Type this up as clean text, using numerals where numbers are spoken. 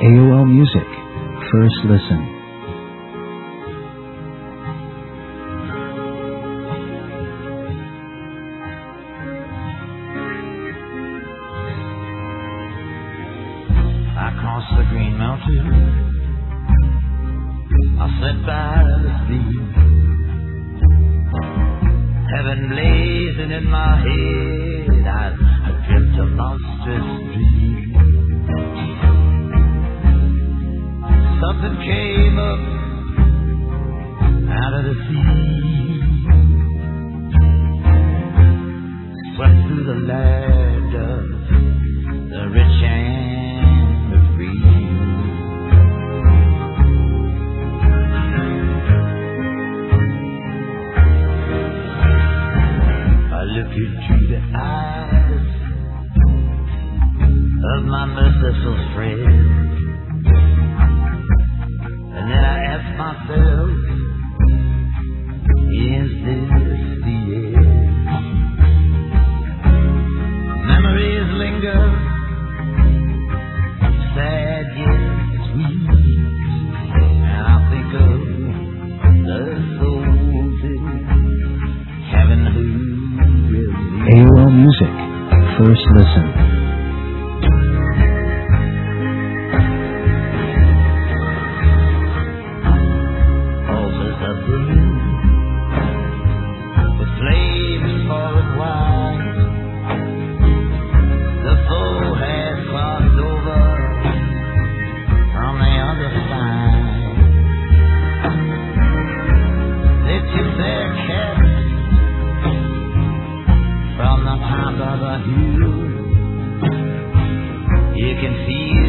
AOL Music. First listen. I crossed the Green Mountain. I sat by the sea. Heaven blazing in my head. I dreamt a monstrous dream. Something came up out of the sea, swept through the land of the rich and the free. I looked into the eyes of my merciful friend. And then I asked myself, is this the end? Memories linger, sad yet sweet, and I think of the souls in heaven who will meet. AOL Music. First listen. You can feel